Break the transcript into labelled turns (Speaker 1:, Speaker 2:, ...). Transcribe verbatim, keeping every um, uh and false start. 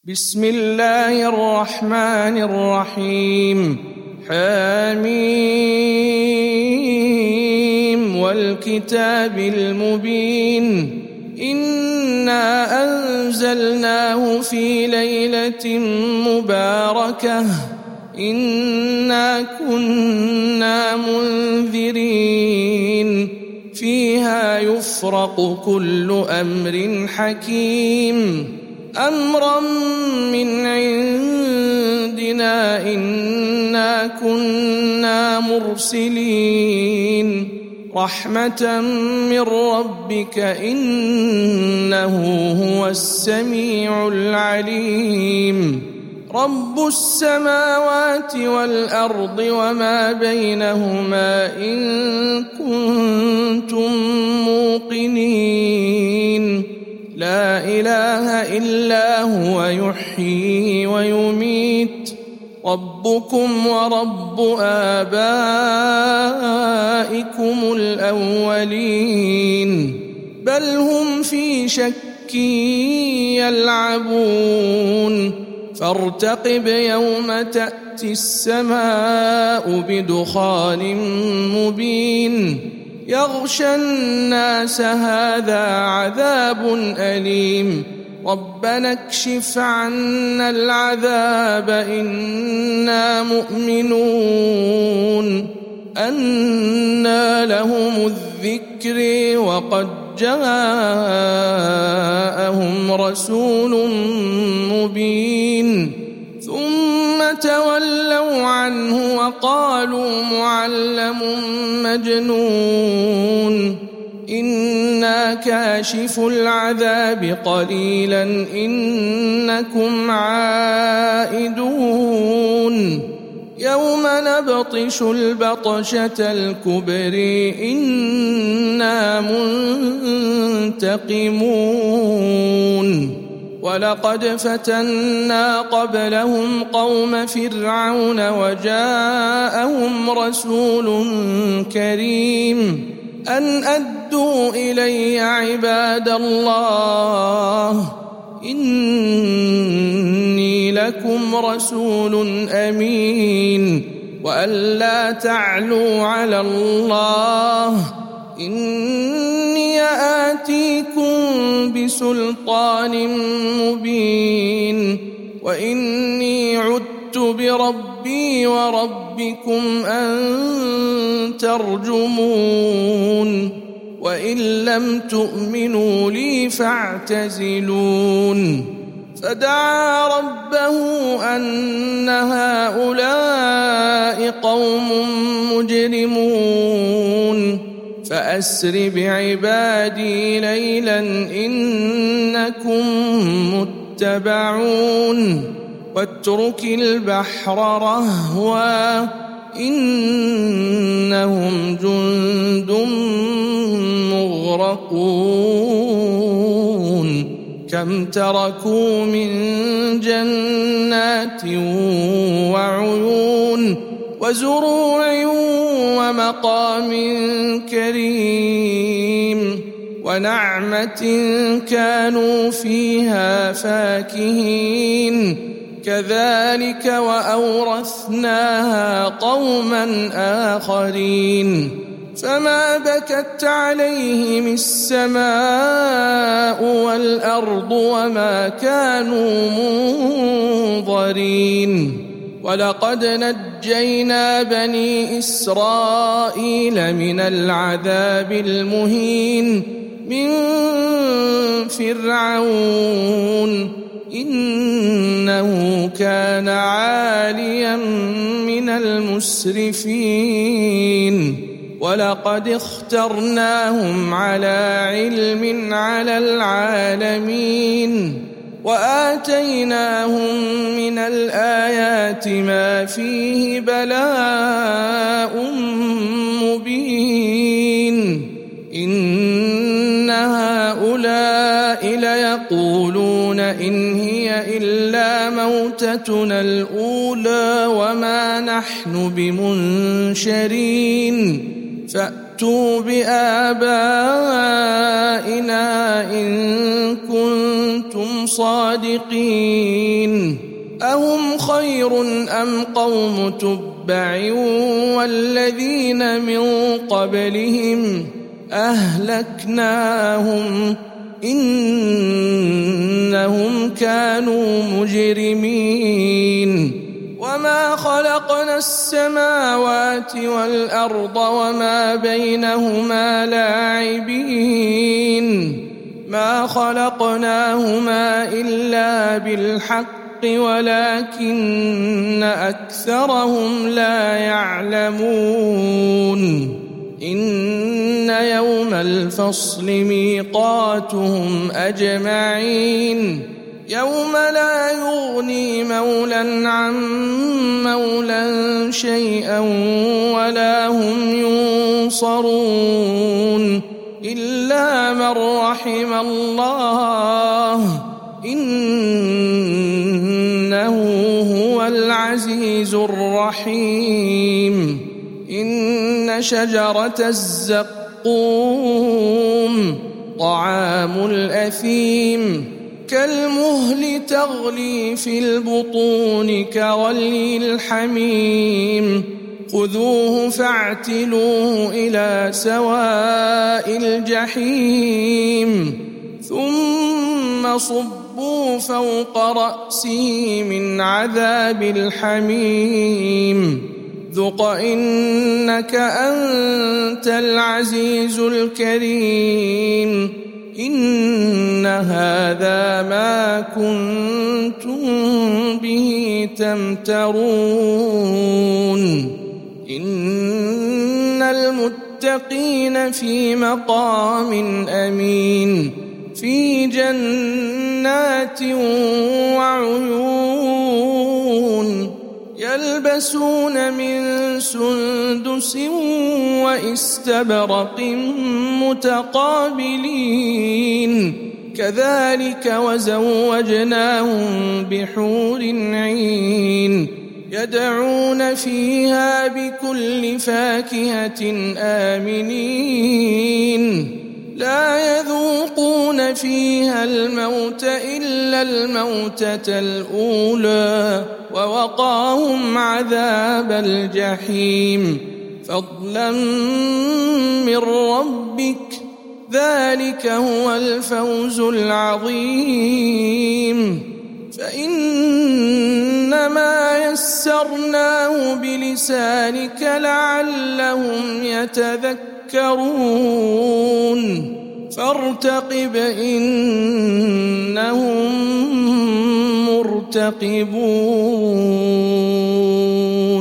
Speaker 1: بسم الله الرحمن الرحيم. حميم والكتاب المبين. إنا أنزلناه في ليلة مباركة إنا كنا منذرين فيها يفرق كل أمر حكيم أمرا من عندنا إنا كنا مرسلين رحمة من ربك إنه هو السميع العليم. رب السماوات والأرض وما بينهما إن كنتم موقنين لا إله إلا هو يحيي ويميت ربكم ورب آبائكم الأولين بل هم في شك يلعبون فارتقب يوم تأتي السماء بدخان مبين يغشى الناس هذا عذاب أليم ربنا اكشف عنا العذاب إنا مؤمنون أنى لهم الذكر وقد جاءهم رسول مبين ثم تولوا عنه وقالوا معلم مجنون إنا كاشف العذاب قليلا إنكم عائدون يوم نبطش البطشة الكبر إنا منتقمون ولقد فتنا قبلهم قوم فرعون وجاءهم رسول كريم أن أدوا إلي عباد الله إني لكم رسول أمين وأن لا تعلوا على الله إني آتيكم بسلطان مبين وإني عدت بربي وربكم أن ترجمون وإن لم تؤمنوا لي فاعتزلون فدعا ربه أن هؤلاء قوم مجرمون فأسر بعبادي ليلا إنكم متبعون واترك البحر رهوا إنهم جند مغرقون كم تركوا من جنات وعيون وزروع ومقام كريم ونعمة كانوا فيها فاكهين كذلك وأورثناها قوما آخرين فما بكت عليهم السماء والأرض وما كانوا منظرين ولقد نجينا بني إسرائيل من العذاب المهين من فرعون إنه كان عاليا من المسرفين ولقد اخترناهم على علم على العالمين وآتيناهم من الآيات ما فيه بلاء مبين إن هؤلاء ليقولون إن هي إلا موتتنا الأولى وما نحن بمنشرين فأت فأتوا بآبائنا إن كنتم صادقين أهم خير أم قوم تبع والذين من قبلهم أهلكناهم إنهم كانوا مجرمين وما خلقنا السماوات والأرض وما بينهما لاعبين ما خلقناهما إلا بالحق ولكن أكثرهم لا يعلمون إن يوم الفصل ميقاتهم أجمعين يوم لا يغني مولى عن مولى شيئا ولا هم ينصرون إلا من رحم الله إنه هو العزيز الرحيم إن شجرة الزقوم طعام الأثيم كالمهل تغلي في البطون كغلي الحميم خذوه فاعتلوه إلى سواء الجحيم ثم صبوا فوق رأسه من عذاب الحميم ذق إنك أنت العزيز الكريم إن هذا ما كنتم به تمترون إن المتقين في مقام أمين في جنات وعيون يلبسون من سندس واستبرق متقابلين كذلك وزوجناهم بحور عين يدعون فيها بكل فاكهة آمنين لا يذوقون فيها الموت إلا الموتة الأولى ووقاهم عذاب الجحيم فضلا من ربك ذلك هو الفوز العظيم فإنما يسرناه بلسانك لعلهم يتذكرون فارتقب إنهم مرتقبون